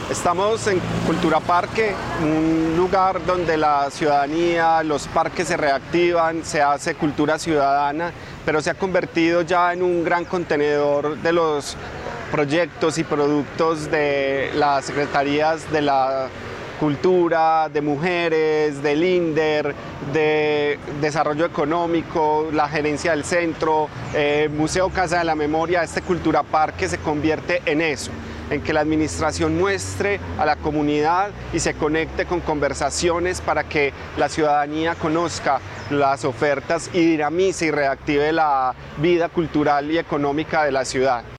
Estamos en Cultura Parque, un lugar donde la ciudadanía, los parques se reactivan, se hace cultura ciudadana, pero se ha convertido ya en un gran contenedor de los proyectos y productos de las secretarías de la Cultura, de Mujeres, del INDER, de Desarrollo Económico, la gerencia del centro, Museo Casa de la Memoria. Este Cultura Parque se convierte en eso, en que la administración muestre a la comunidad y se conecte con conversaciones para que la ciudadanía conozca las ofertas y dinamice y reactive la vida cultural y económica de la ciudad.